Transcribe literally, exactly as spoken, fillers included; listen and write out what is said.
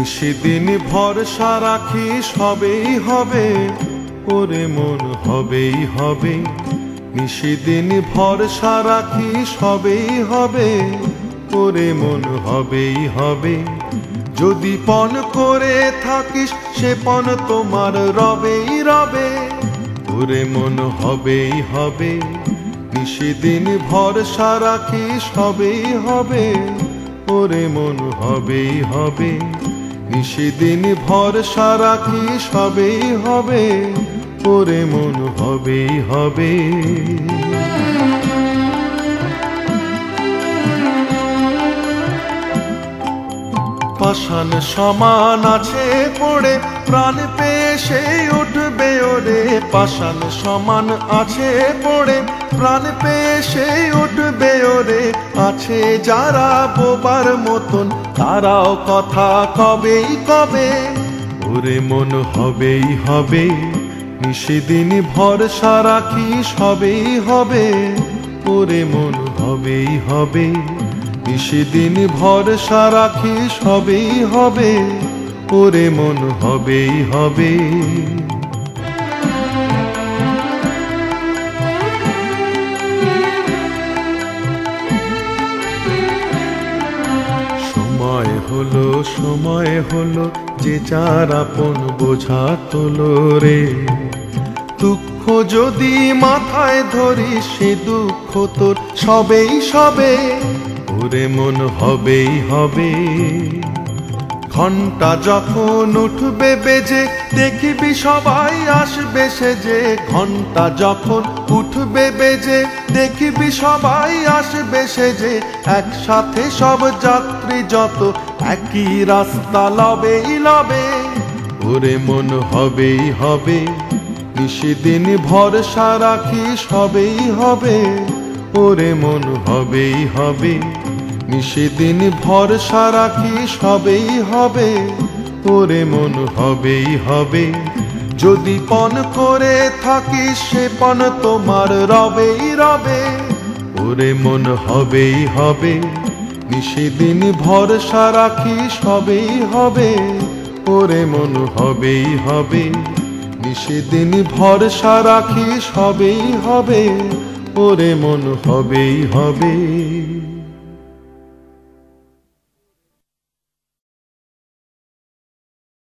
নিশিদিন ভরসা রাখি সবেই হবে, ওরে মন হবেই হবে। নিশিদিন ভরসা রাখি সবেই হবে, ওরে মন হবেই হবে। যদি পণ করে থাকিস সে পণ তোমার রবেই রবে, ওরে মন হবেই হবে। নিশিদিন ভরসা রাখি সবেই হবে, ওরে মন হবেই হবে। নিশিদিন ভরসা রাখি সবেই হবে, ওরে মন হবেই হবে। পাষাণ সমান আছে পড়ে প্রাণ পেয়ে সেই উঠবে ওরে। পাষাণ সমান আছে পড়ে প্রাণ পেয়ে সেই উঠবে ওরে। আছে যারা বোবার মতন তারাও কথা কবেই কবে, ওরে মন হবেই হবে। নিশিদিন ভরসা রাখি সবেই হবে, ওরে মন হবেই হবে। নিশিদিন ভরসা রাখি সবেই হবে, ওরে মন হবেই হবে। সময় হলো সময় হলো যে যার আপন বোঝা তোলো রে। দুঃখ যদি মাথায় ধরিস সে দুঃখ তোর সবেই সবে, ওরে মন হবেই হবে। ঘন্টা যখন উঠবে বেজে দেখিবি সবাই আসবে সেজে। ঘন্টা যখন উঠবে বেজে দেখিবি সবাই আসবে সেজে। একসাথে সব যাত্রী যত একই রাস্তা লবেই লবে, ওরে মন হবেই হবে। নিশিদিন ভরসা রাখি সবেই হবে, ওরে মন হবেই হবে। নিশিদিন ভরসা রাখি সবেই হবে, ওরে মন হবেই হবে। যদি পণ করে থাকিস সে পণ তোমার রবেই রবে, ওরে মন হবেই হবে। নিশিদিন ভরসা রাখি সবেই হবে, ওরে মন হবেই হবে। নিশিদিন ভরসা রাখি সবেই হবে, ওরে মন হবেই হবে।